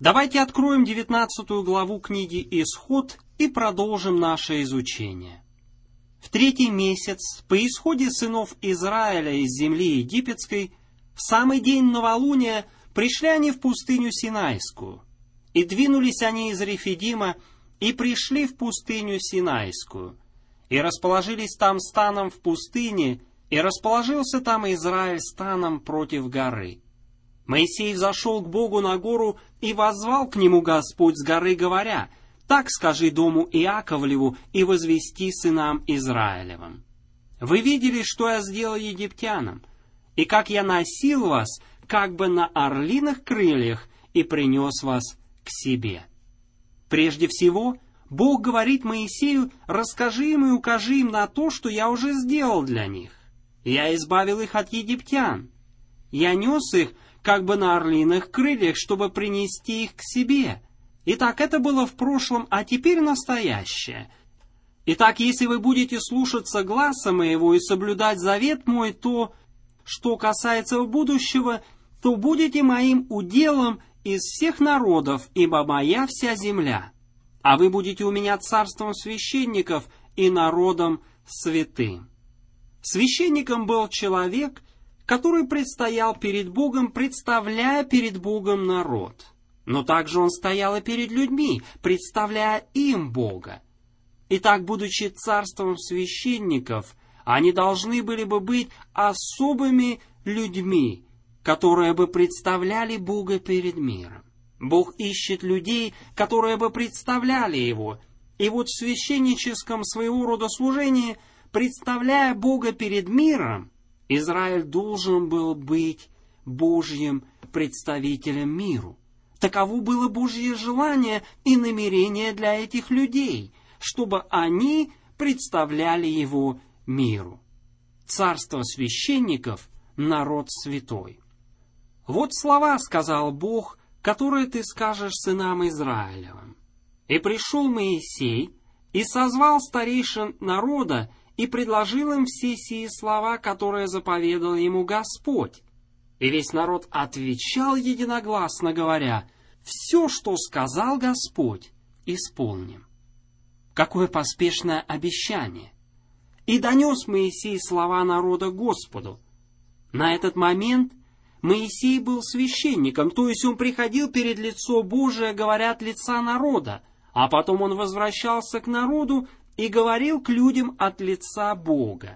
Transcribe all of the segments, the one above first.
Давайте откроем 19 главу книги «Исход» и продолжим наше изучение. В 3-й месяц, по исходе сынов Израиля из земли египетской, в самый день новолуния пришли они в пустыню Синайскую. И двинулись они из Рефидима, и пришли в пустыню Синайскую, и расположились там станом в пустыне, и расположился там Израиль станом против горы. Моисей взошел к Богу на гору, и воззвал к нему Господь с горы, говоря: «Так скажи дому Иаковлеву и возвести сынам Израилевым. Вы видели, что я сделал египтянам, и как я носил вас, как бы на орлиных крыльях, и принес вас к себе». Прежде всего, Бог говорит Моисею: «Расскажи им и укажи им на то, что я уже сделал для них. Я избавил их от египтян. Я нес их как бы на орлиных крыльях, чтобы принести их к себе. Итак, это было в прошлом, а теперь настоящее. Итак, если вы будете слушаться гласа моего и соблюдать завет мой, то, что касается будущего, то будете моим уделом из всех народов, ибо моя вся земля. А вы будете у меня царством священников и народом святым». Священником был человек, который предстоял перед Богом, представляя перед Богом народ. Но также он стоял и перед людьми, представляя им Бога. Итак, будучи царством священников, они должны были бы быть особыми людьми, которые бы представляли Бога перед миром. Бог ищет людей, которые бы представляли Его. И вот в священническом своего рода служении, представляя Бога перед миром, Израиль должен был быть Божьим представителем миру. Таково было Божье желание и намерение для этих людей, чтобы они представляли Его миру. Царство священников — народ святой. «Вот слова, — сказал Бог, — которые ты скажешь сынам Израилевым. И пришел Моисей, и созвал старейшин народа, и предложил им все сии слова, которые заповедал ему Господь. И весь народ отвечал единогласно, говоря: все, что сказал Господь, исполним». Какое поспешное обещание! «И донес Моисей слова народа Господу». На этот момент Моисей был священником, то есть он приходил перед лицо Божие, говоря от лица народа, а потом он возвращался к народу и говорил к людям от лица Бога.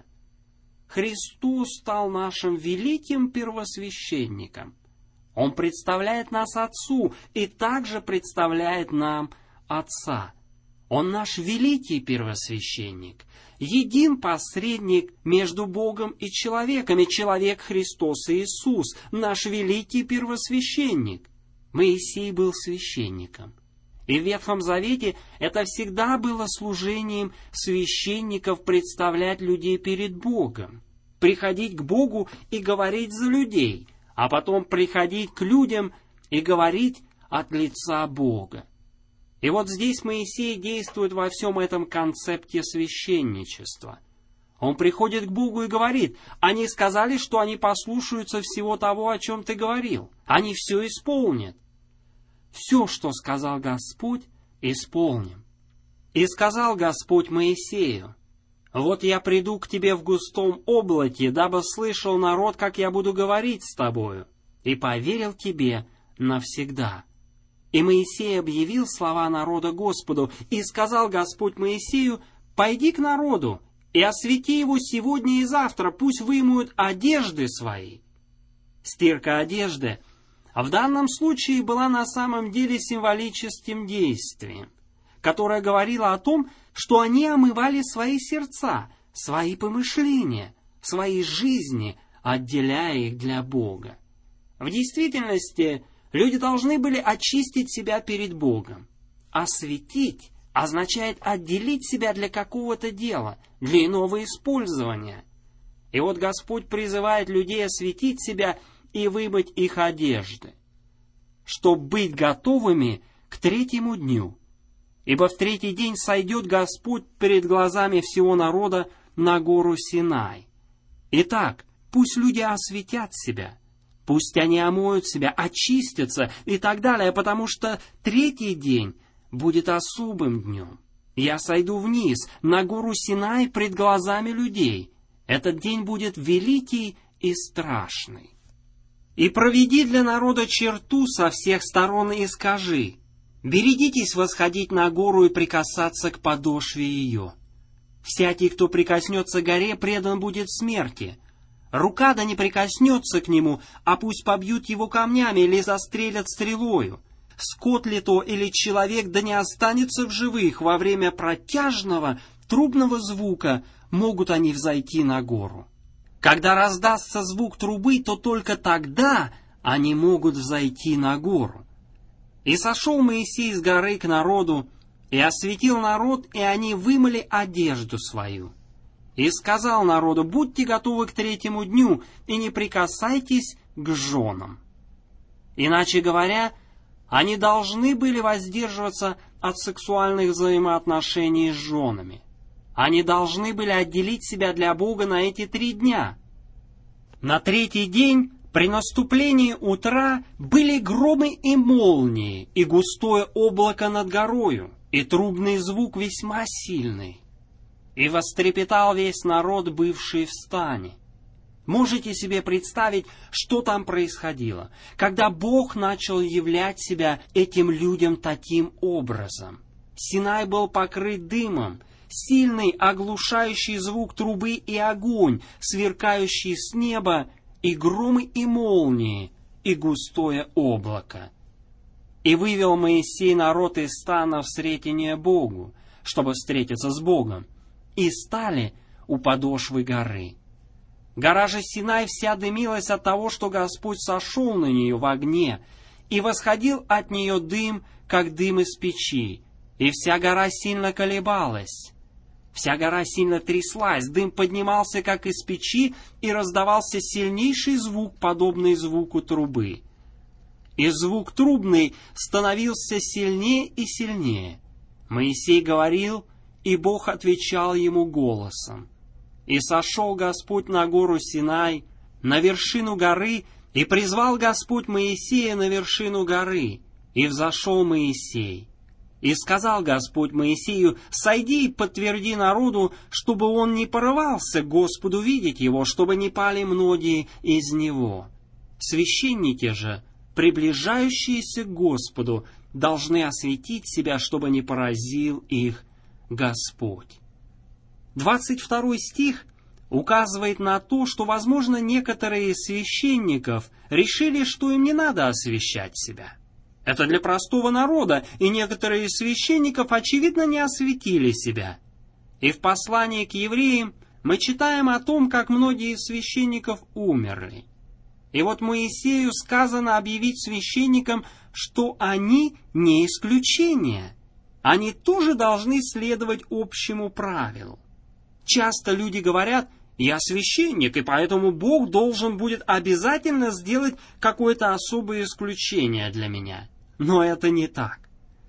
Христос стал нашим великим первосвященником. Он представляет нас Отцу и также представляет нам Отца. Он наш великий первосвященник, един посредник между Богом и человеком, и человек Христос Иисус, наш великий первосвященник. Моисей был священником. И в Ветхом Завете это всегда было служением священников представлять людей перед Богом, приходить к Богу и говорить за людей, а потом приходить к людям и говорить от лица Бога. И вот здесь Моисей действует во всем этом концепте священничества. Он приходит к Богу и говорит: «Они сказали, что они послушаются всего того, о чем ты говорил. Они все исполнят». Все, что сказал Господь, исполним. «И сказал Господь Моисею: вот я приду к тебе в густом облаке, дабы слышал народ, как я буду говорить с тобою, и поверил тебе навсегда». И Моисей объявил слова народа Господу, и сказал Господь Моисею: «Пойди к народу, и освети его сегодня и завтра, пусть вымоют одежды свои». Стирка одежды в данном случае была на самом деле символическим действием, которое говорило о том, что они омывали свои сердца, свои помышления, свои жизни, отделяя их для Бога. В действительности, люди должны были очистить себя перед Богом. Осветить означает отделить себя для какого-то дела, для иного использования. И вот Господь призывает людей осветить себя и вымыть их одежды, чтобы быть готовыми к 3-му дню. Ибо в 3-й день сойдет Господь перед глазами всего народа на гору Синай. Итак, пусть люди осветят себя, Пусть они омоют себя, очистятся и так далее, потому что третий день будет особым днем. Я сойду вниз, на гору Синай пред глазами людей. Этот день будет великий и страшный. И проведи для народа черту со всех сторон и скажи: берегитесь восходить на гору и прикасаться к подошве ее. Всякий, кто прикоснется к горе, предан будет смерти. Рука да не прикоснется к нему, а пусть побьют его камнями или застрелят стрелою. Скот ли то или человек да не останется в живых во время протяжного трубного звука, могут они взойти на гору. Когда раздастся звук трубы, то только тогда они могут взойти на гору. И сошел Моисей с горы к народу, и осветил народ, и они вымыли одежду свою. И сказал народу: будьте готовы к третьему дню, и не прикасайтесь к женам. Иначе говоря, они должны были воздерживаться от сексуальных взаимоотношений с женами. Они должны были отделить себя для Бога на эти 3 дня. На третий день, при наступлении утра, были громы и молнии, и густое облако над горою, и трубный звук весьма сильный. И вострепетал весь народ, бывший в стане. Можете себе представить, что там происходило, когда Бог начал являть себя этим людям таким образом. Синай был покрыт дымом, сильный оглушающий звук трубы и огонь, сверкающий с неба, и громы и молнии, и густое облако. И вывел Моисей народ из стана в сретение Богу, чтобы встретиться с Богом, и стали у подошвы горы. Гора же Синай вся дымилась от того, что Господь сошел на нее в огне, и восходил от нее дым, как дым из печи, и вся гора сильно колебалась. Вся гора сильно тряслась, дым поднимался, как из печи, и раздавался сильнейший звук, подобный звуку трубы. И звук трубный становился сильнее и сильнее. Моисей говорил, и Бог отвечал ему голосом. И сошел Господь на гору Синай, на вершину горы, и призвал Господь Моисея на вершину горы, и взошел Моисей. И сказал Господь Моисею: сойди и подтверди народу, чтобы он не порывался к Господу видеть его, чтобы не пали многие из него. Священники же, приближающиеся к Господу, должны осветить себя, чтобы не поразил их Господь. 22 стих указывает на то, что, возможно, некоторые из священников решили, что им не надо освящать себя. Это для простого народа, и некоторые из священников, очевидно, не осветили себя. И в послании к евреям мы читаем о том, как многие из священников умерли. И вот Моисею сказано объявить священникам, что они не исключение. Они тоже должны следовать общему правилу. Часто люди говорят: я священник, и поэтому Бог должен будет обязательно сделать какое-то особое исключение для меня. Но это не так.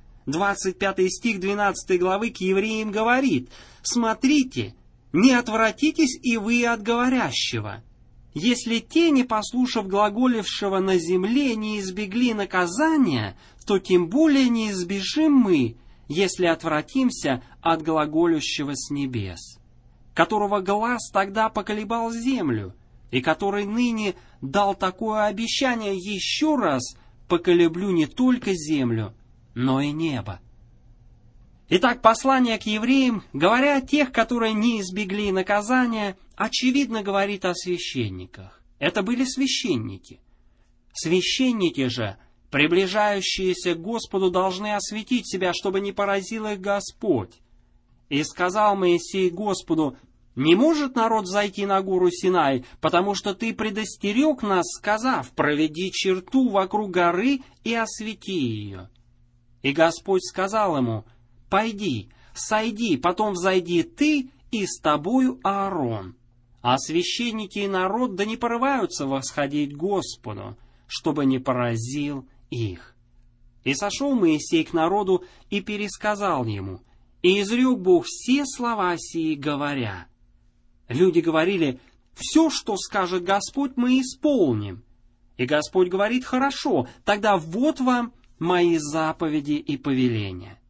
25 стих 12 главы к евреям говорит: «Смотрите, не отвратитесь и вы от говорящего. Если те, не послушав глаголившего на земле, не избегли наказания, то тем более не избежим мы, если отвратимся от глаголющего с небес, которого глас тогда поколебал землю, и который ныне дал такое обещание: еще раз поколеблю не только землю, но и небо». Итак, послание к евреям, говоря о тех, которые не избегли наказания, очевидно говорит о священниках. Это были священники. Священники же, приближающиеся к Господу, должны осветить себя, чтобы не поразил их Господь. И сказал Моисей Господу: «Не может народ зайти на гору Синай, потому что ты предостерег нас, сказав: проведи черту вокруг горы и освети ее». И Господь сказал ему: «Пойди, сойди, потом взойди ты и с тобою Аарон. А священники и народ да не порываются восходить к Господу, чтобы не поразил их». И сошел Моисей к народу и пересказал ему, и изрек Бог все слова сии, говоря. Люди говорили: «Все, что скажет Господь, мы исполним». И Господь говорит: хорошо, тогда вот вам мои заповеди и повеления.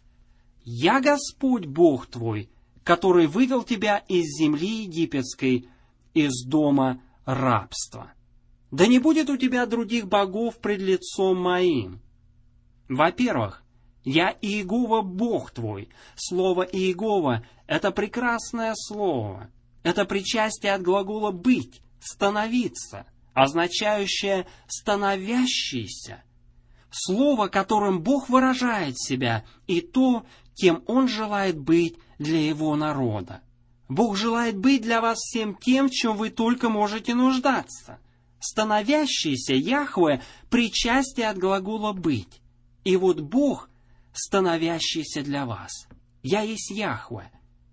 Я Господь Бог твой, который вывел тебя из земли египетской, из дома рабства. Да не будет у тебя других богов пред лицом моим. Во-первых, я Иегова Бог твой. Слово Иегова — это прекрасное слово. Это причастие от глагола «быть», «становиться», означающее «становящийся». Слово, которым Бог выражает себя, и то, кем Он желает быть для Его народа. Бог желает быть для вас всем тем, в чем вы только можете нуждаться. Становящийся Яхве — причастие от глагола «быть». И вот Бог, становящийся для вас. Я есть Яхве.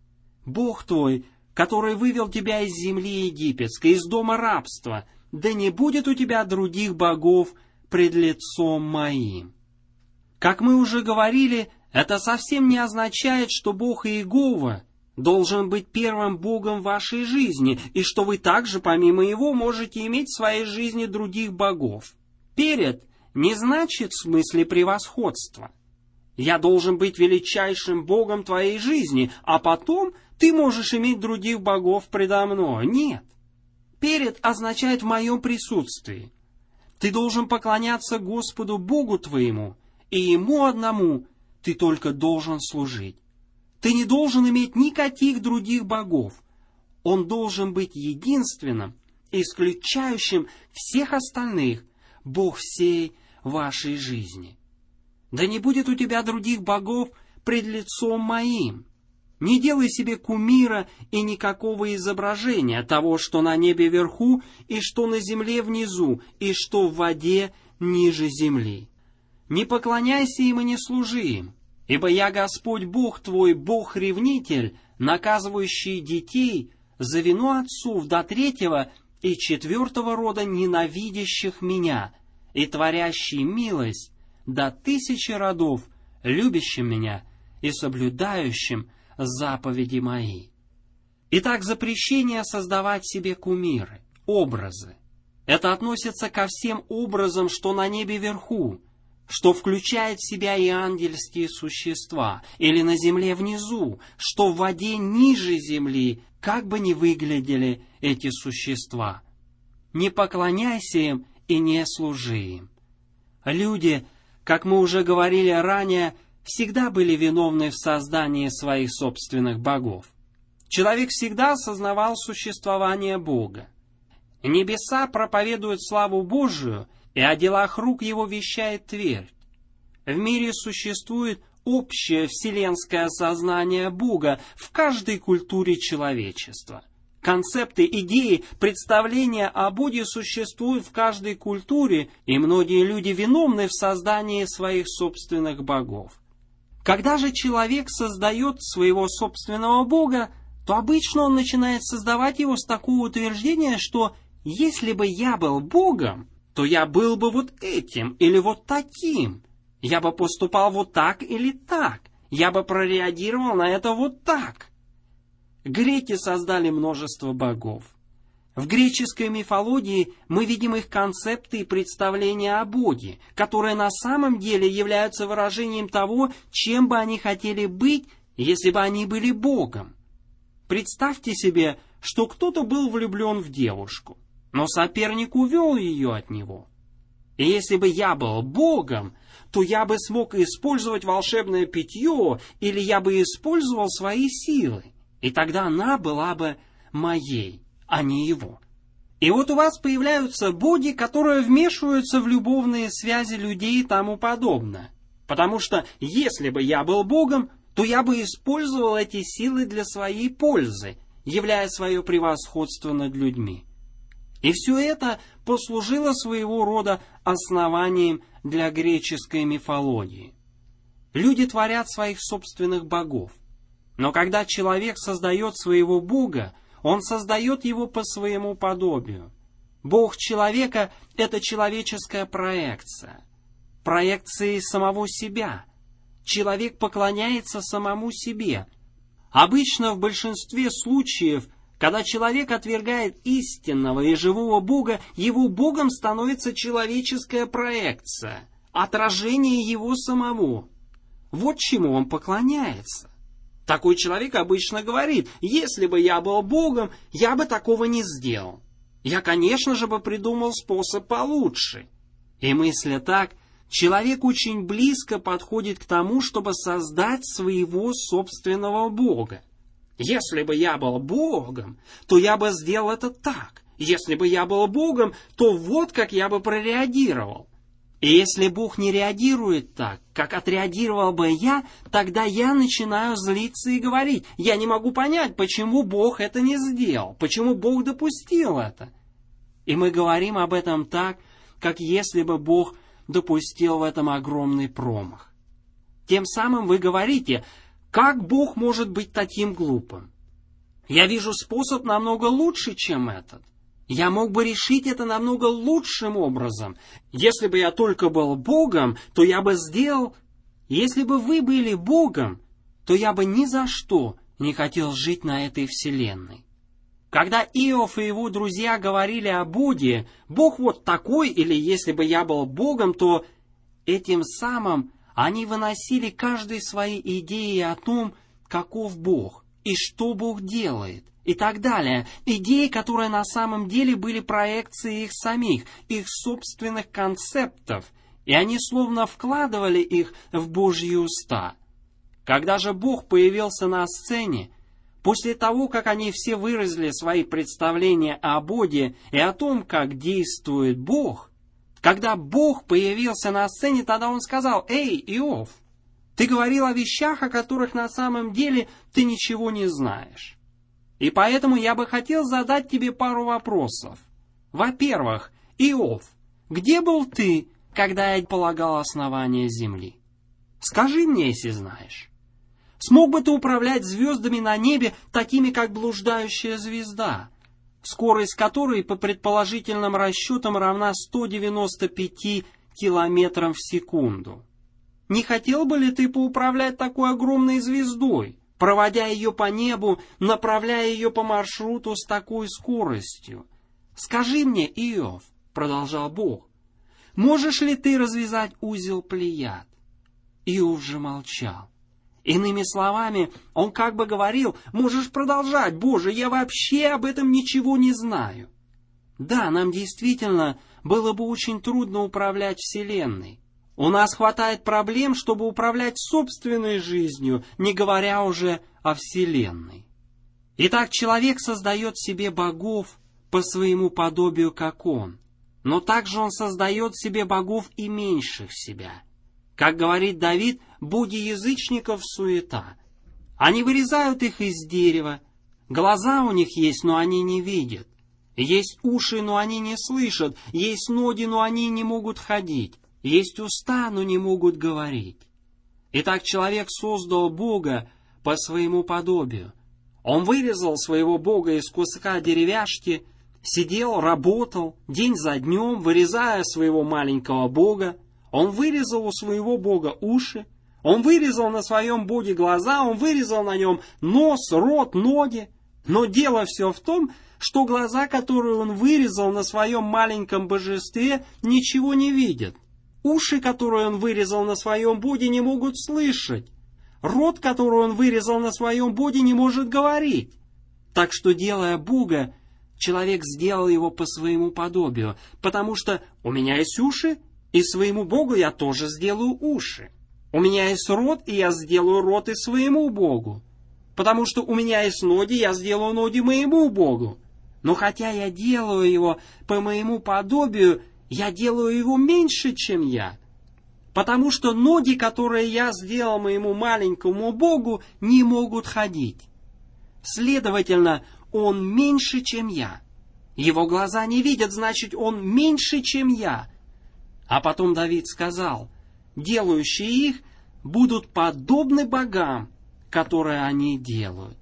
Бог твой, который вывел тебя из земли египетской, из дома рабства, да не будет у тебя других богов пред лицом моим. Как мы уже говорили, это совсем не означает, что Бог Иегова должен быть первым Богом в вашей жизни, и что вы также, помимо Его, можете иметь в своей жизни других богов. Перед не значит в смысле превосходства. Я должен быть величайшим Богом твоей жизни, а потом ты можешь иметь других богов предо мной. Нет. Перед означает в моем присутствии. Ты должен поклоняться Господу Богу твоему, и Ему одному ты только должен служить. Ты не должен иметь никаких других богов. Он должен быть единственным, исключающим всех остальных, Бог всей вашей жизни. Да не будет у тебя других богов пред лицом моим. Не делай себе кумира и никакого изображения того, что на небе вверху, и что на земле внизу, и что в воде ниже земли. Не поклоняйся им и не служи им, ибо я Господь Бог твой, Бог-ревнитель, наказывающий детей за вину отцов до 3-го и 4-го рода ненавидящих меня, и творящий милость до 1000 родов, любящим меня и соблюдающим заповеди мои. Итак, запрещение создавать себе кумиры, образы. Это относится ко всем образам, что на небе вверху, что включает в себя и ангельские существа, или на земле внизу, что в воде ниже земли, как бы ни выглядели эти существа. Не поклоняйся им и не служи им. Люди, как мы уже говорили ранее, всегда были виновны в создании своих собственных богов. Человек всегда осознавал существование Бога. Небеса проповедуют славу Божию, и о делах рук его вещает твердь. В мире существует общее вселенское сознание Бога в каждой культуре человечества. Концепты, идеи, представления о Боге существуют в каждой культуре, и многие люди виновны в создании своих собственных богов. Когда же человек создает своего собственного Бога, то обычно он начинает создавать его с такого утверждения, что «если бы я был Богом, то я был бы вот этим или вот таким, я бы поступал вот так или так, я бы прореагировал на это вот так». Греки создали множество богов. В греческой мифологии мы видим их концепты и представления о Боге, которые на самом деле являются выражением того, чем бы они хотели быть, если бы они были Богом. Представьте себе, что кто-то был влюблен в девушку, но соперник увел ее от него. И если бы я был Богом, то я бы смог использовать волшебное питье, или я бы использовал свои силы, и тогда она была бы моей, а не его. И вот у вас появляются боги, которые вмешиваются в любовные связи людей и тому подобное. Потому что если бы я был Богом, то я бы использовал эти силы для своей пользы, являя свое превосходство над людьми. И все это послужило своего рода основанием для греческой мифологии. Люди творят своих собственных богов. Но когда человек создает своего Бога, он создает его по своему подобию. Бог человека — это человеческая проекция. Проекции самого себя. Человек поклоняется самому себе. Обычно в большинстве случаев, Когда человек отвергает истинного и живого Бога, его Богом становится человеческая проекция, отражение его самого. Вот чему он поклоняется. Такой человек обычно говорит: если бы я был Богом, я бы такого не сделал. Я, конечно же, бы придумал способ получше. И мысля так, человек очень близко подходит к тому, чтобы создать своего собственного Бога. Если бы я был Богом, то я бы сделал это так. Если бы я был Богом, то вот как я бы прореагировал. И если Бог не реагирует так, как отреагировал бы я, тогда я начинаю злиться и говорить: я не могу понять, почему Бог это не сделал, почему Бог допустил это. И мы говорим об этом так, как если бы Бог допустил в этом огромный промах. Тем самым вы говорите: как Бог может быть таким глупым? Я вижу способ намного лучше, чем этот. Я мог бы решить это намного лучшим образом. Если бы я только был Богом, то я бы сделал... Если бы вы были Богом, то я бы ни за что не хотел жить на этой вселенной. Когда Иов и его друзья говорили о Боге: Бог вот такой, или если бы я был Богом, то этим самым они выносили каждый свои идеи о том, каков Бог и что Бог делает. И так далее. Идеи, которые на самом деле были проекцией их самих, их собственных концептов, и они словно вкладывали их в Божьи уста. Когда же Бог появился на сцене, после того, как они все выразили свои представления о Боге и о том, как действует Бог, когда Бог появился на сцене, тогда Он сказал: «Эй, Иов, ты говорил о вещах, о которых на самом деле ты ничего не знаешь. И поэтому я бы хотел задать тебе пару вопросов. Во-первых, Иов, где был ты, когда я полагал основание земли? Скажи мне, если знаешь. Смог бы ты управлять звездами на небе, такими как блуждающая звезда, скорость которой по предположительным расчетам равна 195 километрам в секунду? Не хотел бы ли ты поуправлять такой огромной звездой, проводя ее по небу, направляя ее по маршруту с такой скоростью? Скажи мне, Иов, продолжал Бог, можешь ли ты развязать узел Плеяд? Иов же молчал. Иными словами, он как бы говорил: можешь продолжать, Боже, я вообще об этом ничего не знаю. Да, нам действительно было бы очень трудно управлять Вселенной. У нас хватает проблем, чтобы управлять собственной жизнью, не говоря уже о Вселенной. Итак, человек создает себе богов по своему подобию, как он. Но также он создает себе богов и меньших себя. Как говорит Давид, боги язычников — суета. Они вырезают их из дерева. Глаза у них есть, но они не видят. Есть уши, но они не слышат. Есть ноги, но они не могут ходить. Есть уста, но не могут говорить. Итак, человек создал Бога по своему подобию. Он вырезал своего Бога из куска деревяшки, сидел, работал день за днем, вырезая своего маленького Бога. Он вырезал у своего Бога уши, он вырезал на своем Боге глаза, он вырезал на нем нос, рот, ноги. Но дело все в том, что глаза, которые он вырезал на своем маленьком божестве, ничего не видят. Уши, которые он вырезал на своем Боге, не могут слышать. Рот, который он вырезал на своем Боге, не может говорить. Так что, делая Бога, человек сделал его по своему подобию, потому что у меня есть уши, и своему Богу я тоже сделаю уши. У меня есть рот, и я сделаю рот и своему Богу. Потому что у меня есть ноги, я сделаю ноги моему Богу. Но хотя я делаю его по моему подобию, я делаю его меньше, чем я. Потому что ноги, которые я сделал моему маленькому Богу, не могут ходить. Следовательно, он меньше, чем я. Его глаза не видят, значит, он меньше, чем я. А потом Давид сказал: делающие их будут подобны богам, которые они делают.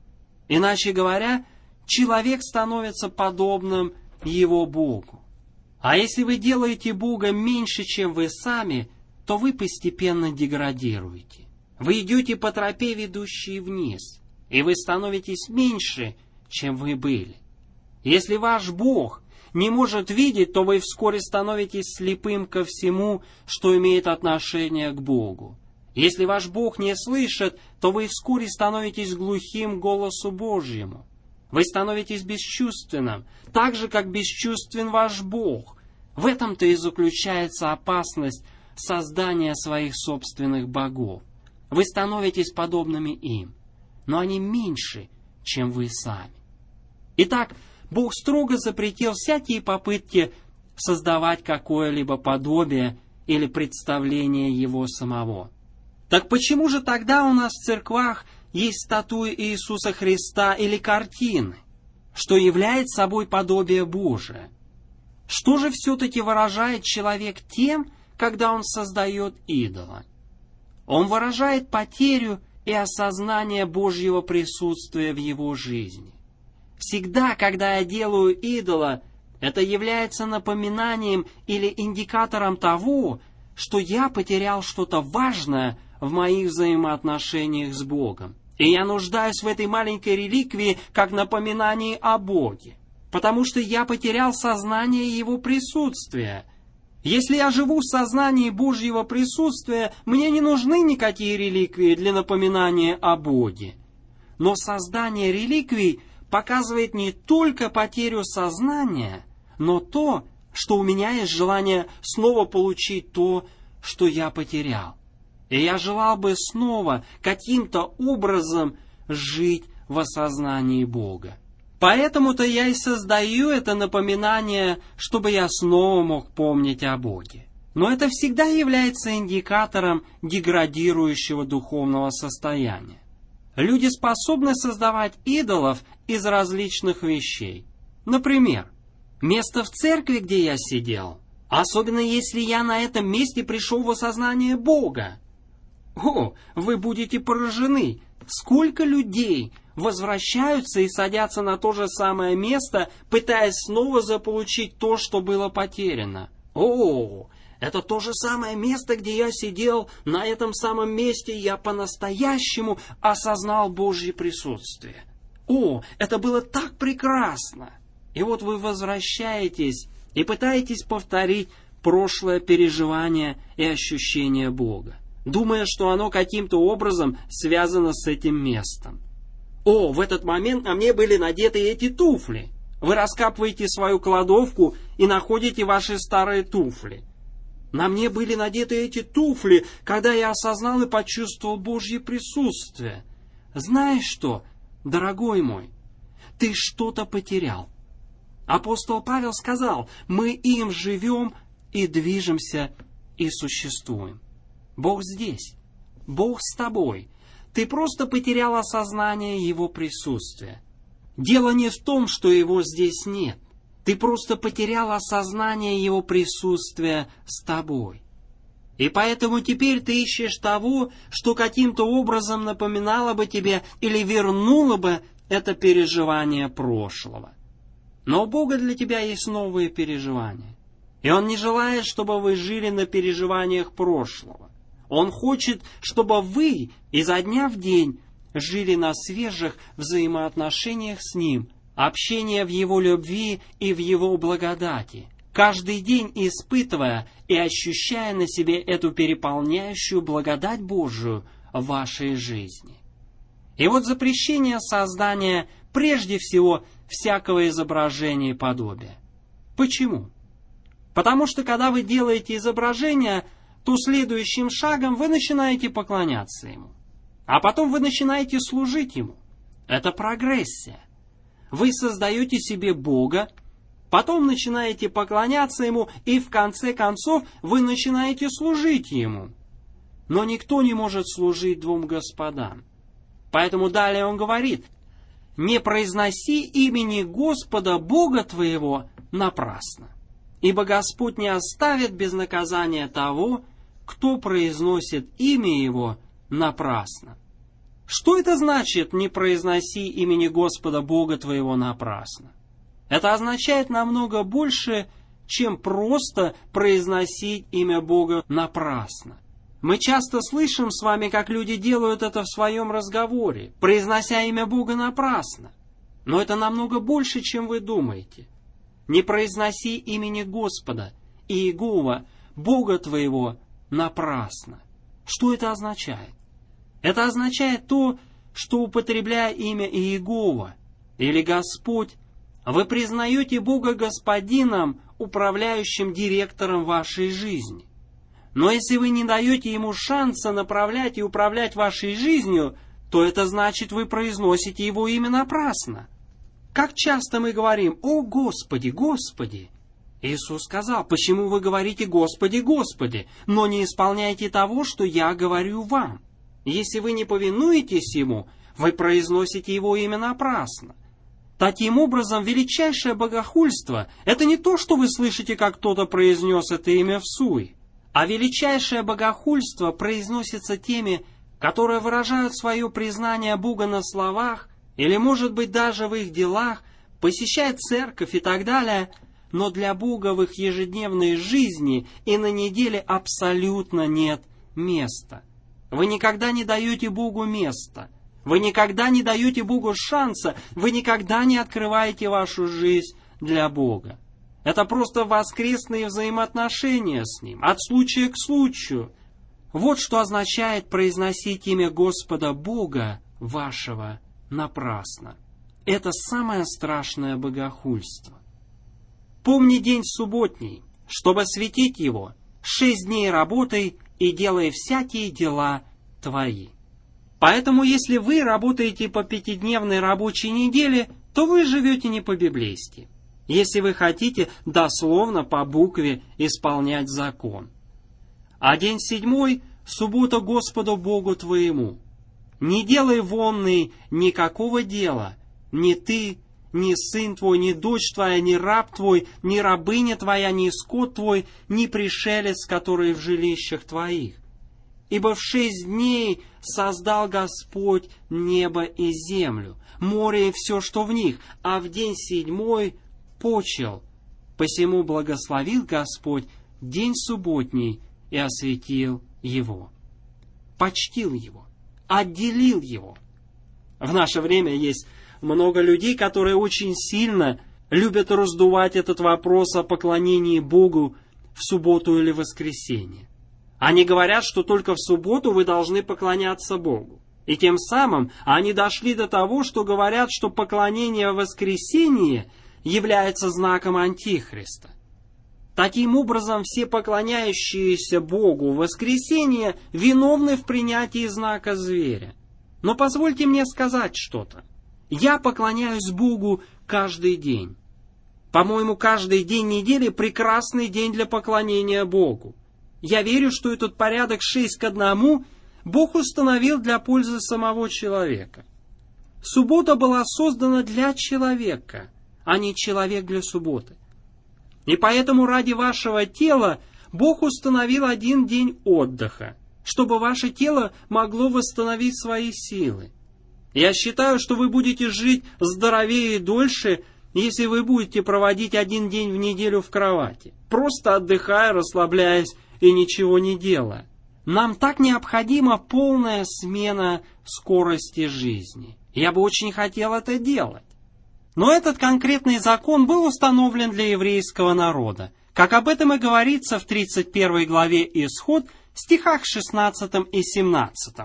Иначе говоря, человек становится подобным его Богу. А если вы делаете Бога меньше, чем вы сами, то вы постепенно деградируете. Вы идете по тропе, ведущей вниз, и вы становитесь меньше, чем вы были. Если ваш Бог не может видеть, то вы вскоре становитесь слепым ко всему, что имеет отношение к Богу. Если ваш Бог не слышит, то вы вскоре становитесь глухим к голосу Божьему. Вы становитесь бесчувственным, так же, как бесчувствен ваш Бог. В этом-то и заключается опасность создания своих собственных богов. Вы становитесь подобными им, но они меньше, чем вы сами. Итак, Бог строго запретил всякие попытки создавать какое-либо подобие или представление Его самого. Так почему же тогда у нас в церквах есть статуи Иисуса Христа или картины, что является собой подобие Божие? Что же все-таки выражает человек тем, когда он создает идола? Он выражает потерю и осознание Божьего присутствия в его жизни. Всегда, когда я делаю идола, это является напоминанием или индикатором того, что я потерял что-то важное в моих взаимоотношениях с Богом. И я нуждаюсь в этой маленькой реликвии как напоминании о Боге, потому что я потерял сознание Его присутствия. Если я живу в сознании Божьего присутствия, мне не нужны никакие реликвии для напоминания о Боге. Но создание реликвий показывает не только потерю сознания, но то, что у меня есть желание снова получить то, что я потерял. И я желал бы снова каким-то образом жить в осознании Бога. Поэтому-то я и создаю это напоминание, чтобы я снова мог помнить о Боге. Но это всегда является индикатором деградирующего духовного состояния. Люди способны создавать идолов из различных вещей. Например, место в церкви, где я сидел, особенно если я на этом месте пришел в осознание Бога. О, вы будете поражены, сколько людей возвращаются и садятся на то же самое место, пытаясь снова заполучить то, что было потеряно. О, это то же самое место, где я сидел, на этом самом месте я по-настоящему осознал Божье присутствие. О, это было так прекрасно! И вот вы возвращаетесь и пытаетесь повторить прошлое переживание и ощущение Бога, думая, что оно каким-то образом связано с этим местом. О, в этот момент на мне были надеты эти туфли. Вы раскапываете свою кладовку и находите ваши старые туфли. На мне были надеты эти туфли, когда я осознал и почувствовал Божье присутствие. Знаешь что, дорогой мой, ты что-то потерял. Апостол Павел сказал, мы им живем и движемся и существуем. Бог здесь, Бог с тобой. Ты просто потерял осознание Его присутствия. Дело не в том, что Его здесь нет. Ты просто потерял осознание Его присутствия с тобой. И поэтому теперь ты ищешь того, что каким-то образом напоминало бы тебе или вернуло бы это переживание прошлого. Но у Бога для тебя есть новые переживания. И Он не желает, чтобы вы жили на переживаниях прошлого. Он хочет, чтобы вы изо дня в день жили на свежих взаимоотношениях с Ним, общение в Его любви и в Его благодати, каждый день испытывая и ощущая на себе эту переполняющую благодать Божию в вашей жизни. И вот запрещение создания прежде всего всякого изображения и подобия. Почему? Потому что когда вы делаете изображение, то следующим шагом вы начинаете поклоняться Ему. А потом вы начинаете служить Ему. Это прогрессия. Вы создаете себе Бога, потом начинаете поклоняться Ему, и в конце концов вы начинаете служить Ему. Но никто не может служить двум господам. Поэтому далее он говорит, «Не произноси имени Господа Бога твоего напрасно, ибо Господь не оставит без наказания того, кто произносит имя Его напрасно». Что это значит «не произноси имени Господа Бога твоего напрасно»? Это означает намного больше, чем просто произносить имя Бога напрасно. Мы часто слышим с вами, как люди делают это в своем разговоре, произнося имя Бога напрасно. Но это намного больше, чем вы думаете. Не произноси имени Господа, Иегова, Бога твоего, напрасно. Что это означает? Это означает то, что, употребляя имя Иегова или Господь, вы признаете Бога Господином, управляющим директором вашей жизни. Но если вы не даете Ему шанса направлять и управлять вашей жизнью, то это значит, вы произносите Его имя напрасно. Как часто мы говорим «О Господи, Господи!» Иисус сказал: «Почему вы говорите Господи, Господи, но не исполняете того, что я говорю вам? Если вы не повинуетесь Ему, вы произносите Его имя напрасно». Таким образом, величайшее богохульство – это не то, что вы слышите, как кто-то произнес это имя всуе, а величайшее богохульство произносится теми, которые выражают свое признание Бога на словах, или, может быть, даже в их делах, посещают церковь и так далее, но для Бога в их ежедневной жизни и на неделе абсолютно нет места. Вы никогда не даете Богу места. Вы никогда не даете Богу шанса. Вы никогда не открываете вашу жизнь для Бога. Это просто воскресные взаимоотношения с Ним, от случая к случаю. Вот что означает произносить имя Господа Бога вашего напрасно. Это самое страшное богохульство. Помни день субботний, чтобы светить его, 6 дней работай и делай всякие дела твои. Поэтому, если вы работаете по 5-дневной рабочей неделе, то вы живете не по-библейски, если вы хотите дословно по букве исполнять закон. А день 7 — суббота Господу Богу твоему. Не делай вонный никакого дела, ни ты, ни сын твой, ни дочь твоя, ни раб твой, ни рабыня твоя, ни скот твой, ни пришелец, который в жилищах твоих. Ибо в 6 дней создал Господь небо и землю, море и все, что в них, а в день 7 почил. Посему благословил Господь день субботний и осветил его, почтил его, отделил его. В наше время есть много людей, которые очень сильно любят раздувать этот вопрос о поклонении Богу в субботу или воскресенье. Они говорят, что только в субботу вы должны поклоняться Богу. И тем самым они дошли до того, что говорят, что поклонение в воскресенье является знаком Антихриста. Таким образом, все поклоняющиеся Богу в воскресенье виновны в принятии знака зверя. Но позвольте мне сказать что-то. Я поклоняюсь Богу каждый день. По-моему, каждый день недели прекрасный день для поклонения Богу. Я верю, что этот порядок 6:1 Бог установил для пользы самого человека. Суббота была создана для человека, а не человек для субботы. И поэтому ради вашего тела Бог установил 1 день отдыха, чтобы ваше тело могло восстановить свои силы. Я считаю, что вы будете жить здоровее и дольше, если вы будете проводить 1 день в неделю в кровати, просто отдыхая, расслабляясь и ничего не делая. Нам так необходима полная смена скорости жизни. Я бы очень хотел это делать. Но этот конкретный закон был установлен для еврейского народа, как об этом и говорится в 31 главе Исход, стихах 16 и 17.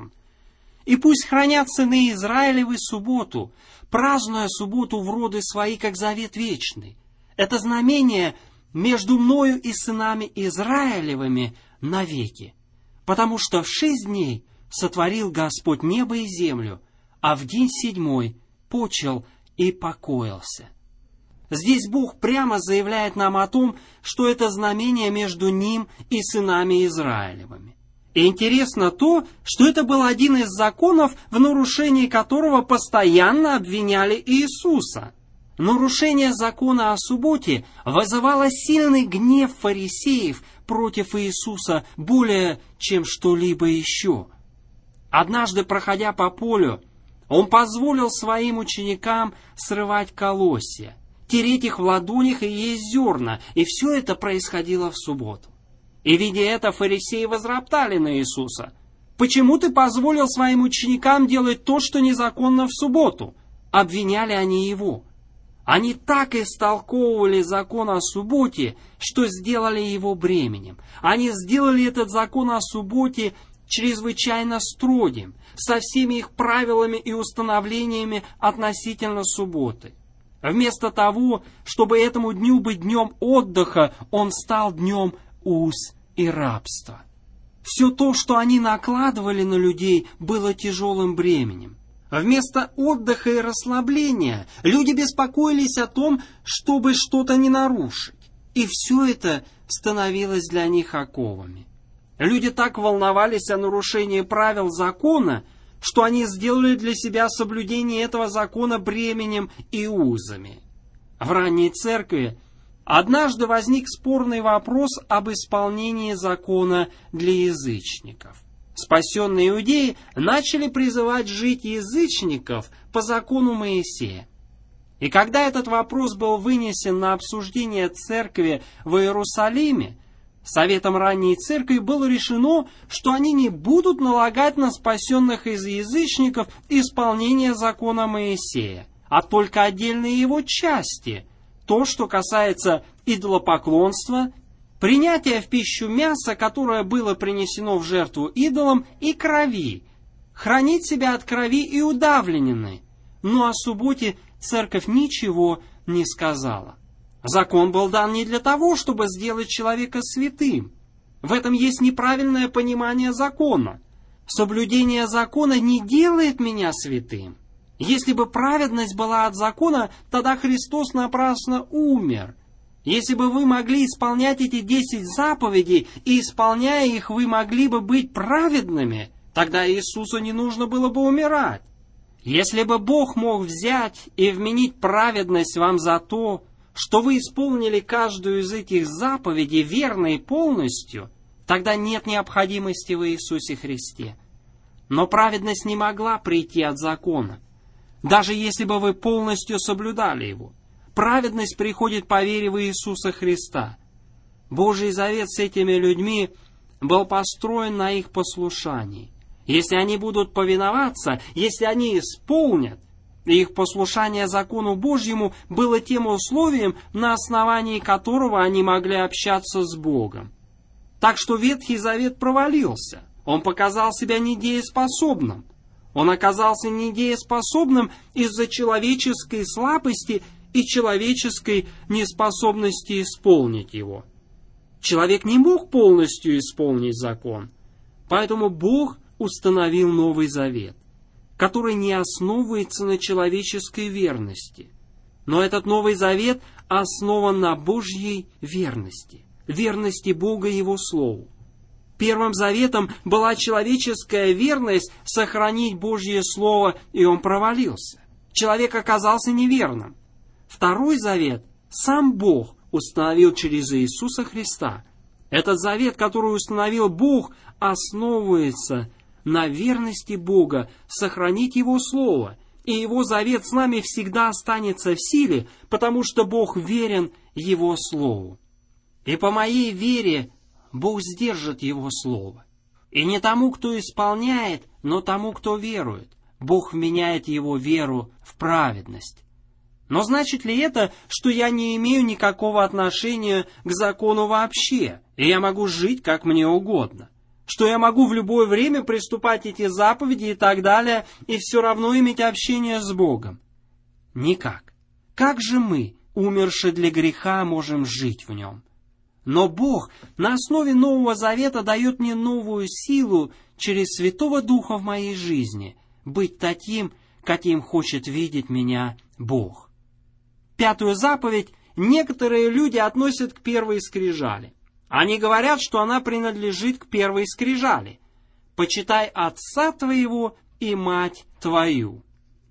«И пусть хранят сыны Израилевы субботу, празднуя субботу в роды свои, как завет вечный. Это знамение между мною и сынами Израилевыми навеки. Потому что в 6 дней сотворил Господь небо и землю, а в день 7 почил и покоился». Здесь Бог прямо заявляет нам о том, что это знамение между Ним и сынами Израилевыми. И интересно то, что это был один из законов, в нарушении которого постоянно обвиняли Иисуса. Нарушение закона о субботе вызывало сильный гнев фарисеев против Иисуса более, чем что-либо еще. Однажды, проходя по полю, Он позволил своим ученикам срывать колосья, тереть их в ладонях и есть зерна, и все это происходило в субботу. И, видя это, фарисеи возроптали на Иисуса. «Почему ты позволил своим ученикам делать то, что незаконно в субботу?» обвиняли они его. Они так истолковывали закон о субботе, что сделали его бременем. Они сделали этот закон о субботе чрезвычайно строгим, со всеми их правилами и установлениями относительно субботы. Вместо того, чтобы этому дню быть днем отдыха, он стал днем уз и рабства. Все то, что они накладывали на людей, было тяжелым бременем. Вместо отдыха и расслабления люди беспокоились о том, чтобы что-то не нарушить. И все это становилось для них оковами. Люди так волновались о нарушении правил закона, что они сделали для себя соблюдение этого закона бременем и узами. В ранней церкви однажды возник спорный вопрос об исполнении закона для язычников. Спасенные иудеи начали призывать жить язычников по закону Моисея. И когда этот вопрос был вынесен на обсуждение церкви в Иерусалиме, Советом ранней церкви было решено, что они не будут налагать на спасенных из язычников исполнение закона Моисея, а только отдельные его части, то, что касается идолопоклонства, принятия в пищу мяса, которое было принесено в жертву идолам, и крови, хранить себя от крови и удавленины. Но о субботе церковь ничего не сказала. Закон был дан не для того, чтобы сделать человека святым. В этом есть неправильное понимание закона. Соблюдение закона не делает меня святым. Если бы праведность была от закона, тогда Христос напрасно умер. Если бы вы могли исполнять эти 10 заповедей, и исполняя их, вы могли бы быть праведными, тогда Иисусу не нужно было бы умирать. Если бы Бог мог взять и вменить праведность вам за то, что вы исполнили каждую из этих заповедей верно и полностью, тогда нет необходимости в Иисусе Христе. Но праведность не могла прийти от закона, даже если бы вы полностью соблюдали его. Праведность приходит по вере в Иисуса Христа. Божий завет с этими людьми был построен на их послушании. Если они будут повиноваться, если они исполнят, их послушание закону Божьему было тем условием, на основании которого они могли общаться с Богом. Так что Ветхий Завет провалился. Он показал себя недееспособным. Он оказался недееспособным из-за человеческой слабости и человеческой неспособности исполнить его. Человек не мог полностью исполнить закон, поэтому Бог установил Новый Завет, который не основывается на человеческой верности. Но этот Новый Завет основан на Божьей верности, верности Бога и Его Слову. Первым заветом была человеческая верность сохранить Божье Слово, и он провалился. Человек оказался неверным. Второй завет сам Бог установил через Иисуса Христа. Этот завет, который установил Бог, основывается на верности Бога сохранить Его Слово, и Его завет с нами всегда останется в силе, потому что Бог верен Его Слову. И по моей вере Бог сдержит Его Слово. И не тому, кто исполняет, но тому, кто верует. Бог вменяет его веру в праведность. Но значит ли это, что я не имею никакого отношения к закону вообще, и я могу жить, как мне угодно? Что я могу в любое время приступать эти заповеди и так далее, и все равно иметь общение с Богом? Никак. Как же мы, умершие для греха, можем жить в нем? Но Бог на основе Нового Завета дает мне новую силу через Святого Духа в моей жизни быть таким, каким хочет видеть меня Бог. Пятую заповедь некоторые люди относят к первой скрижали. Они говорят, что она принадлежит к первой скрижали. «Почитай отца твоего и мать твою».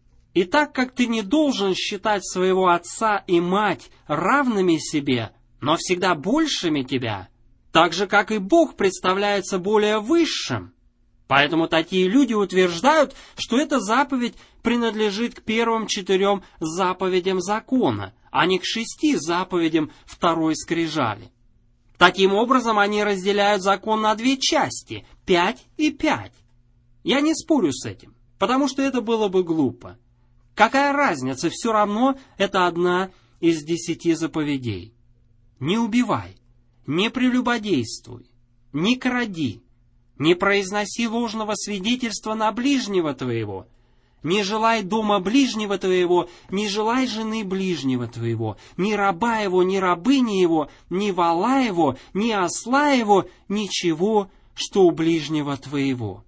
И так как ты не должен считать своего отца и мать равными себе, но всегда большими тебя, так же, как и Бог представляется более высшим. Поэтому такие люди утверждают, что эта заповедь принадлежит к первым 4 заповедям закона, а не к 6 заповедям второй скрижали. Таким образом, они разделяют закон на 2 части, 5 и 5. Я не спорю с этим, потому что это было бы глупо. Какая разница, все равно это одна из 10 заповедей. Не убивай, не прелюбодействуй, не кради, не произноси ложного свидетельства на ближнего твоего, не желай дома ближнего твоего, не желай жены ближнего твоего, ни раба его, ни рабыни его, ни вола его, ни осла его, ничего, что у ближнего твоего.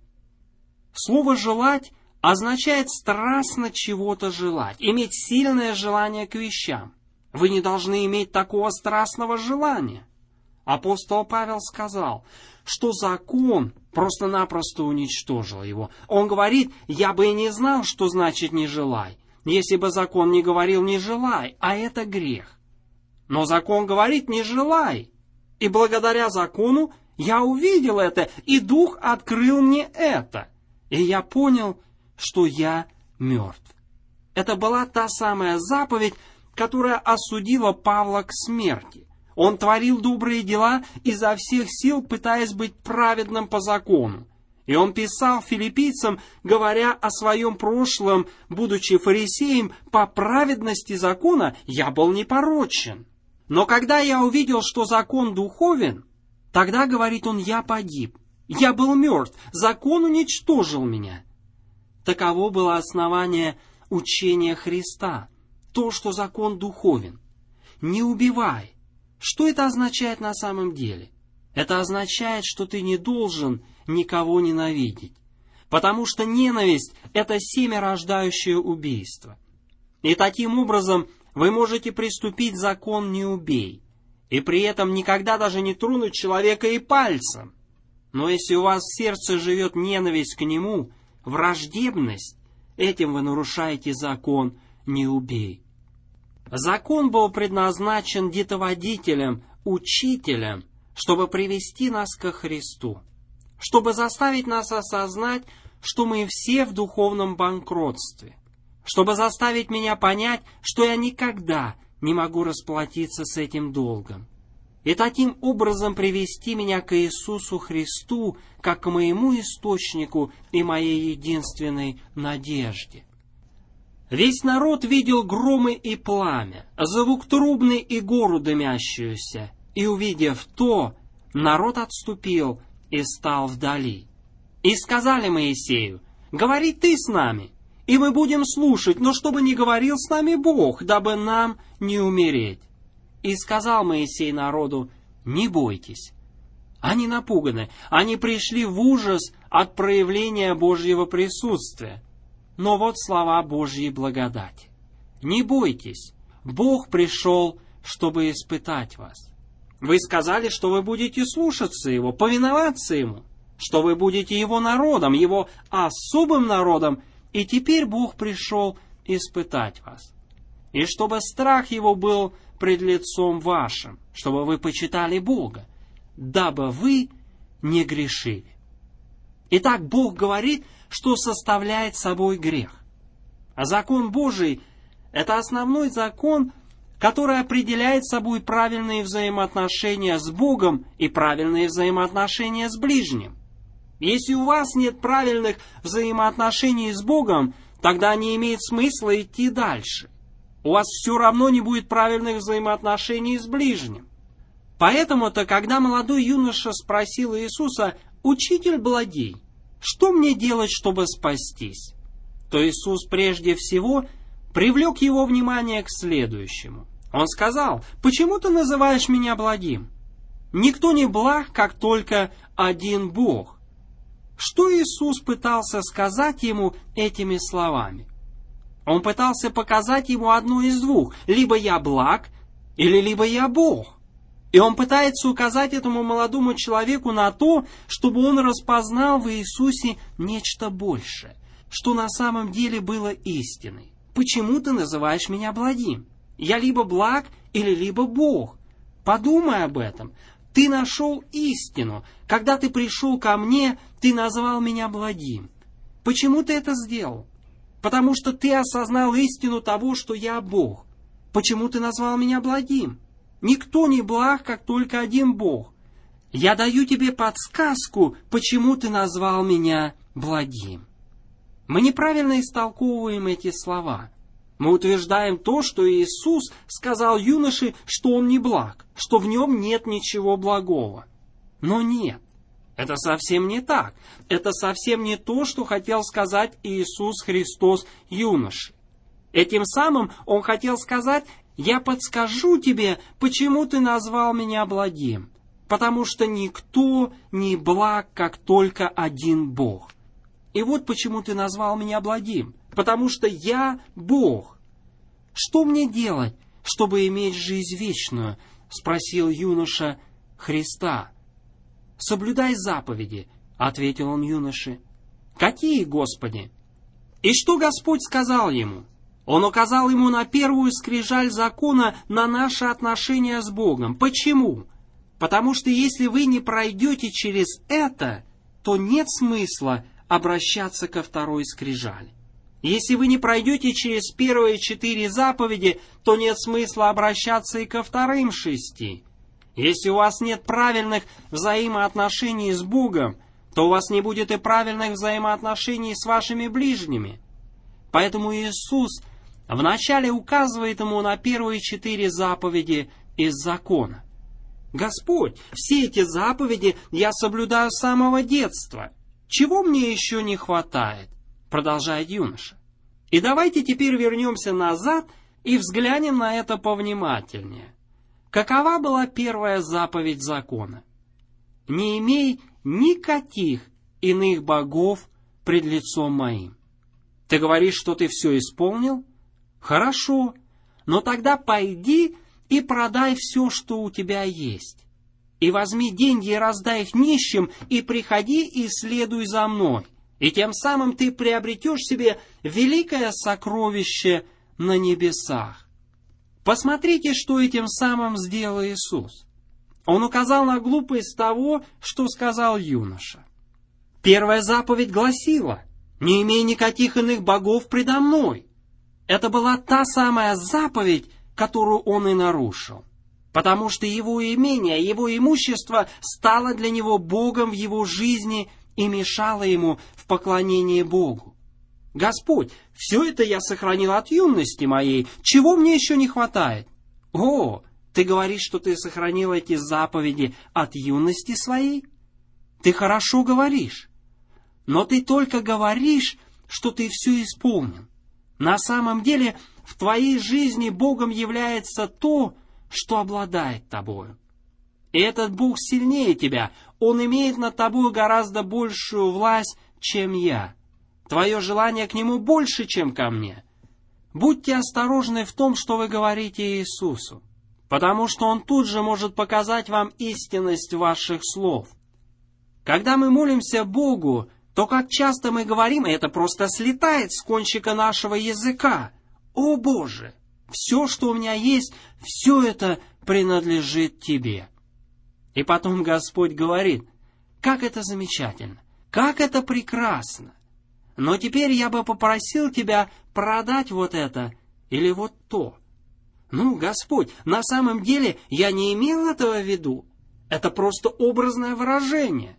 Слово «желать» означает страстно чего-то желать, иметь сильное желание к вещам. Вы не должны иметь такого страстного желания. Апостол Павел сказал, что закон просто-напросто уничтожил его. Он говорит, я бы и не знал, что значит «не желай», если бы закон не говорил «не желай», а это грех. Но закон говорит «не желай», и благодаря закону я увидел это, и Дух открыл мне это, и я понял, что я мертв. Это была та самая заповедь, которая осудила Павла к смерти. Он творил добрые дела изо всех сил, пытаясь быть праведным по закону. И он писал филиппийцам, говоря о своем прошлом, будучи фарисеем, по праведности закона я был непорочен. Но когда я увидел, что закон духовен, тогда, говорит он, я погиб. Я был мертв, закон уничтожил меня. Таково было основание учения Христа, то, что закон духовен. Не убивай. Что это означает на самом деле? Это означает, что ты не должен никого ненавидеть, потому что ненависть – это семя, рождающее убийство. И таким образом вы можете приступить закон «не убей», и при этом никогда даже не тронуть человека и пальцем. Но если у вас в сердце живет ненависть к нему, враждебность, этим вы нарушаете закон «не убей». Закон был предназначен детоводителем, учителем, чтобы привести нас ко Христу, чтобы заставить нас осознать, что мы все в духовном банкротстве, чтобы заставить меня понять, что я никогда не могу расплатиться с этим долгом, и таким образом привести меня к Иисусу Христу, как к моему источнику и моей единственной надежде. Весь народ видел громы и пламя, звук трубный и гору дымящуюся, и, увидев то, народ отступил и стал вдали. И сказали Моисею, говори ты с нами, и мы будем слушать, но чтобы не говорил с нами Бог, дабы нам не умереть. И сказал Моисей народу, не бойтесь. Они напуганы, они пришли в ужас от проявления Божьего присутствия. Но вот слова Божьей благодати. Не бойтесь, Бог пришел, чтобы испытать вас. Вы сказали, что вы будете слушаться Его, повиноваться Ему, что вы будете Его народом, Его особым народом, и теперь Бог пришел испытать вас. И чтобы страх Его был пред лицом вашим, чтобы вы почитали Бога, дабы вы не грешили. Итак, Бог говорит, что составляет собой грех. А закон Божий – это основной закон, который определяет собой правильные взаимоотношения с Богом и правильные взаимоотношения с ближним. Если у вас нет правильных взаимоотношений с Богом, тогда не имеет смысла идти дальше. У вас все равно не будет правильных взаимоотношений с ближним. Поэтому-то, когда молодой юноша спросил Иисуса, «Учитель благий, что мне делать, чтобы спастись?», то Иисус прежде всего привлек его внимание к следующему. Он сказал, «Почему ты называешь меня благим? Никто не благ, как только один Бог». Что Иисус пытался сказать ему этими словами? Он пытался показать ему одно из двух. Либо я благ, или либо я Бог. И он пытается указать этому молодому человеку на то, чтобы он распознал в Иисусе нечто большее, что на самом деле было истиной. Почему ты называешь меня благим? Я либо благ, или либо Бог. Подумай об этом. Ты нашел истину. Когда ты пришел ко мне, ты назвал меня благим. Почему ты это сделал? Потому что ты осознал истину того, что я Бог. Почему ты назвал меня благим? Никто не благ, как только один Бог. Я даю тебе подсказку, почему ты назвал меня благим. Мы неправильно истолковываем эти слова. Мы утверждаем то, что Иисус сказал юноше, что он не благ, что в нем нет ничего благого. Но нет, это совсем не так. Это совсем не то, что хотел сказать Иисус Христос юноше. Этим самым Он хотел сказать: «Я подскажу тебе, почему ты назвал меня благим, потому что никто не благ, как только один Бог. И вот почему ты назвал меня благим, потому что я Бог». «Что мне делать, чтобы иметь жизнь вечную?» — спросил юноша Христа. «Соблюдай заповеди», — ответил он юноше. «Какие, Господи?» И что Господь сказал ему? Он указал ему на первую скрижаль закона, на наши отношения с Богом. Почему? Потому что если вы не пройдете через это, то нет смысла обращаться ко второй скрижали. Если вы не пройдете через первые 4 заповеди, то нет смысла обращаться и ко вторым 6. Если у вас нет правильных взаимоотношений с Богом, то у вас не будет и правильных взаимоотношений с вашими ближними. Поэтому Иисус вначале указывает ему на первые 4 заповеди из закона. «Господь, все эти заповеди я соблюдаю с самого детства. Чего мне еще не хватает?» Продолжает юноша. И давайте теперь вернемся назад и взглянем на это повнимательнее. Какова была первая заповедь закона? «Не имей никаких иных богов пред лицом моим». Ты говоришь, что ты все исполнил? Хорошо, но тогда пойди и продай все, что у тебя есть. И возьми деньги и раздай их нищим, и приходи и следуй за мной. И тем самым ты приобретешь себе великое сокровище на небесах. Посмотрите, что этим самым сделал Иисус. Он указал на глупость того, что сказал юноша. Первая заповедь гласила: «Не имей никаких иных богов предо мной». Это была та самая заповедь, которую он и нарушил. Потому что его имение, его имущество стало для него Богом в его жизни и мешало ему в поклонении Богу. «Господь, все это я сохранил от юности моей, чего мне еще не хватает?» «О, ты говоришь, что ты сохранил эти заповеди от юности своей?» «Ты хорошо говоришь, но ты только говоришь, что ты все исполнил. На самом деле в твоей жизни Богом является то, что обладает тобою. И этот Бог сильнее тебя, Он имеет над тобой гораздо большую власть, чем я. Твое желание к Нему больше, чем ко мне. Будьте осторожны в том, что вы говорите Иисусу, потому что Он тут же может показать вам истинность ваших слов. Когда мы молимся Богу, то как часто мы говорим, и это просто слетает с кончика нашего языка: «О Боже, все, что у меня есть, все это принадлежит Тебе». И потом Господь говорит: как это замечательно, как это прекрасно. Но теперь я бы попросил тебя продать вот это или вот то. Ну, Господь, на самом деле я не имел этого в виду. Это просто образное выражение.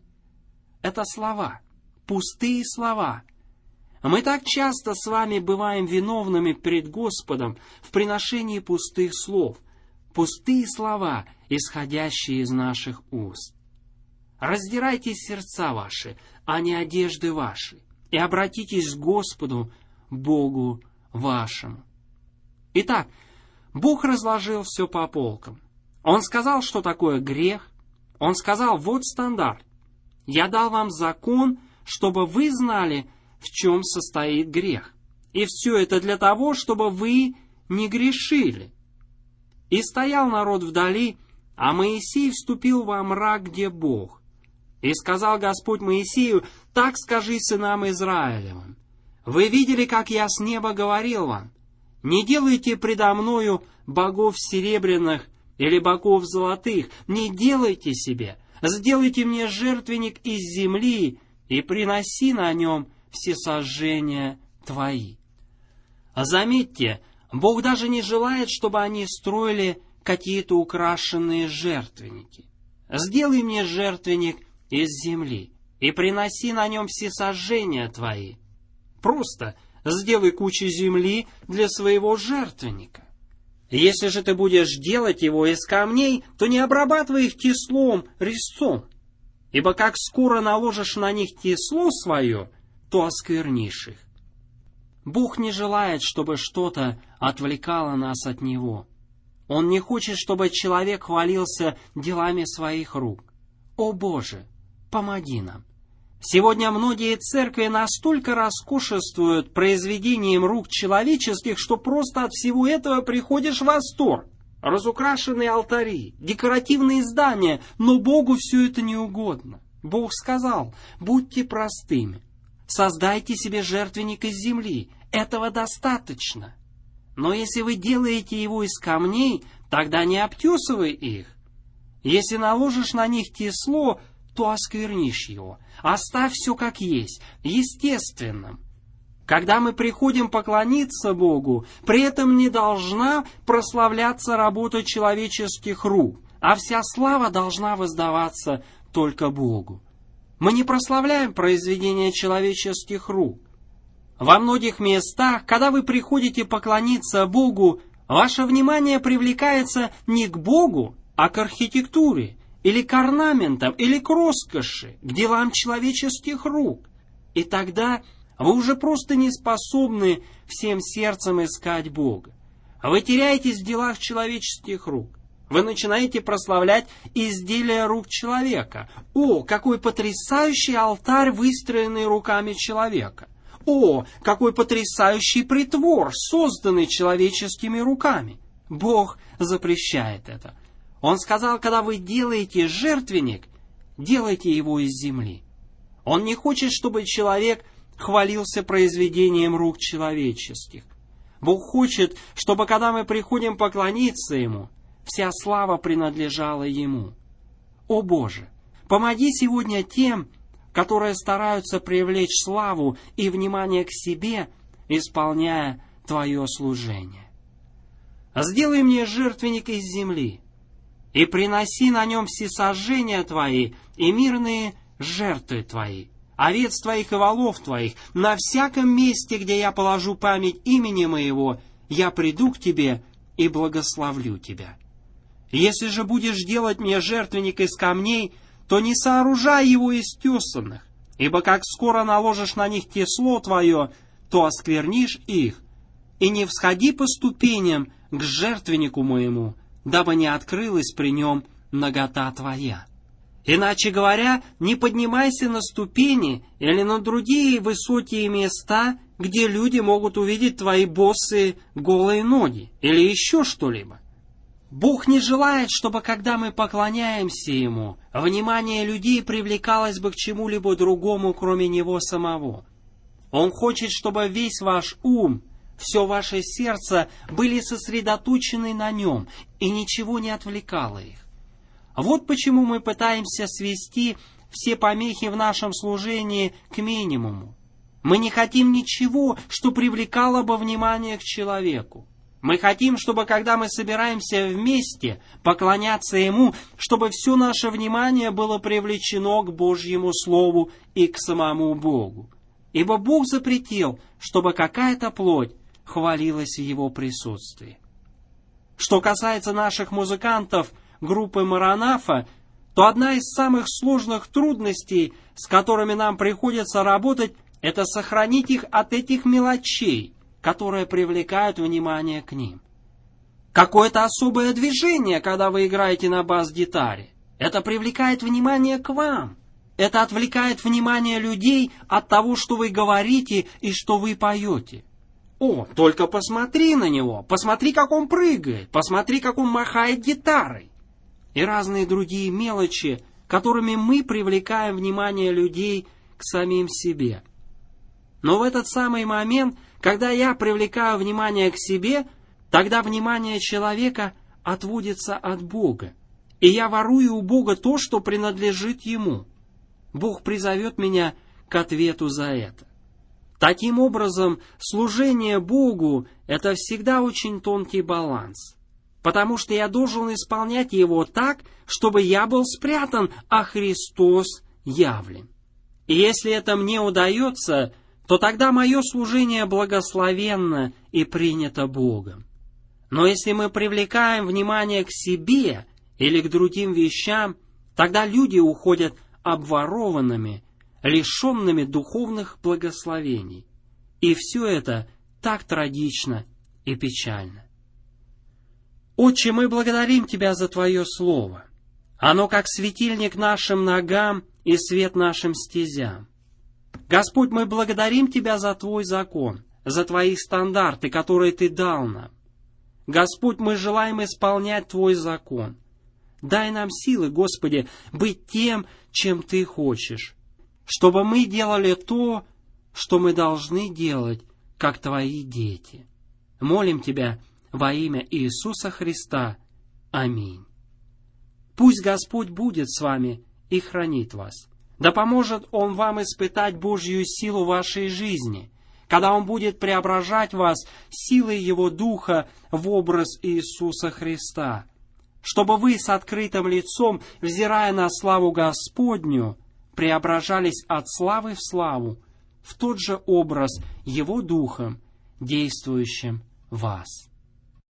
Это слова, пустые слова. Мы так часто с вами бываем виновными пред Господом в приношении пустых слов, пустые слова, исходящие из наших уст. Раздирайте сердца ваши, а не одежды ваши, и обратитесь к Господу, Богу вашему. Итак, Бог разложил все по полкам. Он сказал, что такое грех. Он сказал: вот стандарт. Я дал вам закон, чтобы вы знали, в чем состоит грех. И все это для того, чтобы вы не грешили. И стоял народ вдали, а Моисей вступил во мрак, где Бог. И сказал Господь Моисею: так скажи сынам Израилевым: вы видели, как я с неба говорил вам: не делайте предо мною богов серебряных или богов золотых, не делайте себе, сделайте мне жертвенник из земли и приноси на нем всесожжения твои. Заметьте, Бог даже не желает, чтобы они строили какие-то украшенные жертвенники. Сделай мне жертвенник из земли и приноси на нем всесожжения твои. Просто сделай кучу земли для своего жертвенника. Если же ты будешь делать его из камней, то не обрабатывай их теслом, резцом. Ибо как скоро наложишь на них тесло свое, то осквернишь их. Бог не желает, чтобы что-то отвлекало нас от Него. Он не хочет, чтобы человек хвалился делами своих рук. О Боже, помоги нам! Сегодня многие церкви настолько роскошествуют произведением рук человеческих, что просто от всего этого приходишь в восторг. Разукрашенные алтари, декоративные здания, но Богу все это не угодно. Бог сказал: будьте простыми, создайте себе жертвенник из земли, этого достаточно. Но если вы делаете его из камней, тогда не обтесывай их. Если наложишь на них тесло, то осквернишь его. Оставь все как есть, естественным. Когда мы приходим поклониться Богу, при этом не должна прославляться работа человеческих рук, а вся слава должна воздаваться только Богу. Мы не прославляем произведения человеческих рук. Во многих местах, когда вы приходите поклониться Богу, ваше внимание привлекается не к Богу, а к архитектуре, или к орнаментам, или к роскоши, к делам человеческих рук. И тогда вы уже просто не способны всем сердцем искать Бога. Вы теряетесь в делах человеческих рук. Вы начинаете прославлять изделия рук человека. О, какой потрясающий алтарь, выстроенный руками человека! О, какой потрясающий притвор, созданный человеческими руками! Бог запрещает это. Он сказал, когда вы делаете жертвенник, делайте его из земли. Он не хочет, чтобы человек хвалился произведением рук человеческих. Бог хочет, чтобы, когда мы приходим поклониться Ему, вся слава принадлежала Ему. О Боже, помоги сегодня тем, которые стараются привлечь славу и внимание к себе, исполняя Твое служение. Сделай мне жертвенник из земли, и приноси на нем всесожжения Твои и мирные жертвы Твои, овец Твоих и волов Твоих. На всяком месте, где я положу память имени Моего, я приду к Тебе и благословлю Тебя. Если же будешь делать мне жертвенник из камней, то не сооружай его из тесанных, ибо как скоро наложишь на них тесло Твое, то осквернишь их, и не всходи по ступеням к жертвеннику Моему, дабы не открылась при нем нагота Твоя. Иначе говоря, не поднимайся на ступени или на другие высокие места, где люди могут увидеть твои босые голые ноги или еще что-либо. Бог не желает, чтобы, когда мы поклоняемся Ему, внимание людей привлекалось бы к чему-либо другому, кроме Него самого. Он хочет, чтобы весь ваш ум, все ваше сердце были сосредоточены на Нем, и ничего не отвлекало их. Вот почему мы пытаемся свести все помехи в нашем служении к минимуму. Мы не хотим ничего, что привлекало бы внимание к человеку. Мы хотим, чтобы, когда мы собираемся вместе поклоняться Ему, чтобы все наше внимание было привлечено к Божьему Слову и к самому Богу. Ибо Бог запретил, чтобы какая-то плоть хвалилась в Его присутствии. Что касается наших музыкантов группы Маранафа, то одна из самых сложных трудностей, с которыми нам приходится работать, это сохранить их от этих мелочей, которые привлекают внимание к ним. Какое-то особое движение, когда вы играете на бас-гитаре, это привлекает внимание к вам. Это отвлекает внимание людей от того, что вы говорите и что вы поете. О, только посмотри на него, посмотри, как он прыгает, посмотри, как он махает гитарой. И разные другие мелочи, которыми мы привлекаем внимание людей к самим себе. Но в этот самый момент, когда я привлекаю внимание к себе, тогда внимание человека отводится от Бога, и я ворую у Бога то, что принадлежит Ему. Бог призовет меня к ответу за это. Таким образом, служение Богу – это всегда очень тонкий баланс, потому что я должен исполнять его так, чтобы я был спрятан, а Христос явлен. И если это мне удается, то тогда мое служение благословенно и принято Богом. Но если мы привлекаем внимание к себе или к другим вещам, тогда люди уходят обворованными, лишенными духовных благословений. И все это так трагично и печально. Отче, мы благодарим Тебя за Твое Слово. Оно как светильник нашим ногам и свет нашим стезям. Господь, мы благодарим Тебя за Твой закон, за Твои стандарты, которые Ты дал нам. Господь, мы желаем исполнять Твой закон. Дай нам силы, Господи, быть тем, чем Ты хочешь, чтобы мы делали то, что мы должны делать, как Твои дети. Молим Тебя во имя Иисуса Христа. Аминь. Пусть Господь будет с вами и хранит вас. Да поможет Он вам испытать Божью силу в вашей жизни, когда Он будет преображать вас силой Его Духа в образ Иисуса Христа, чтобы вы с открытым лицом, взирая на славу Господню, преображались от славы в славу, в тот же образ Его Духом, действующим в вас.